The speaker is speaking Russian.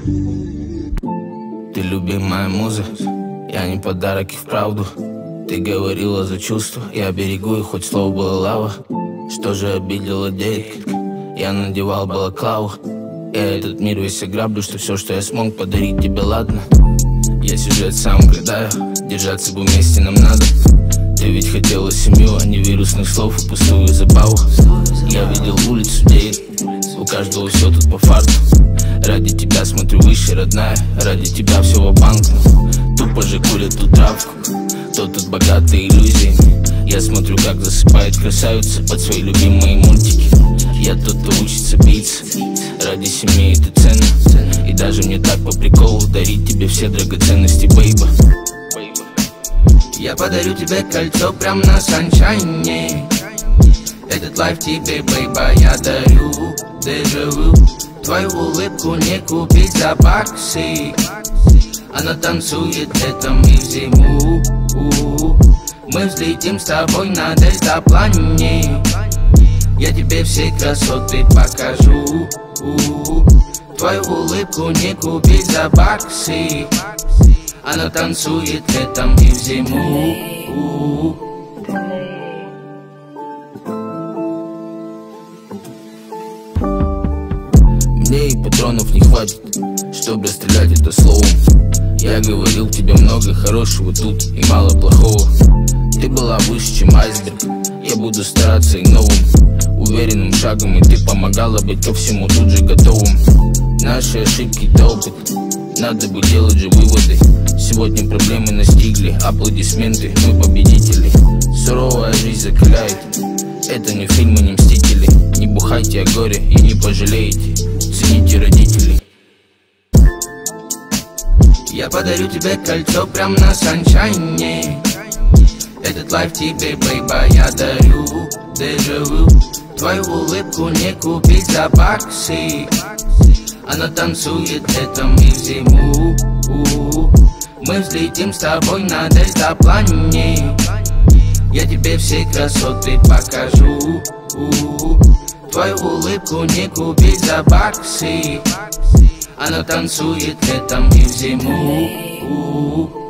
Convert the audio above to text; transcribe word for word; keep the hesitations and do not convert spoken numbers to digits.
Ты любимая муза, я не подарок и вправду. Ты говорила за чувства, я берегу, и хоть слово было лава. Что же обидело детка? Я надевал балаклаву. Я этот мир весь ограблю, что все, что я смог подарить тебе, ладно. Я сюжет сам гадаю, держаться бы вместе нам надо. Ты ведь хотела семью, а не вирусных слов и пустую забаву. Я видел улицу, где у каждого все тут по факту. Ради тебя смотрю выше, родная, ради тебя все ва-банк. Тупо же курят ту травку, кто тут богатый иллюзиями. Я смотрю, как засыпает красавица под свои любимые мультики. Я тот, кто учится биться, ради семьи это ценно. И даже мне так по приколу дарить тебе все драгоценности, бейба. Я подарю тебе кольцо прям на саншайне. Этот лайф тебе, бейба, я дарю дежавю. Твою улыбку не купить за баксы. Она танцует летом и в зиму. Мы взлетим с тобой на дельтаплане. Я тебе все красоты покажу. Твою улыбку не купить за баксы. Она танцует летом и в зиму. Мне и патронов не хватит, чтобы расстрелять это словом. Я говорил тебе много хорошего тут и мало плохого. Ты была выше, чем айсберг. Я буду стараться и новым, уверенным шагом. И ты помогала быть ко всему тут же готовым. Наши ошибки это опыт, надо бы делать же выводы. Сегодня проблемы настигли, аплодисменты, мы победители. Суровая жизнь закаляет, это не фильмы, не мстители. Не бухайте о горе и не пожалеете, цените родителей. Я подарю тебе кольцо прям на саншайне. Этот лайф тебе, бейба, я дарю дежавю. Твою улыбку не купить за баксы. Она танцует летом и в зиму. Мы взлетим с тобой на дельтаплане. Я тебе все красоты покажу. Твою улыбку не купить за баксы. Она танцует летом и в зиму.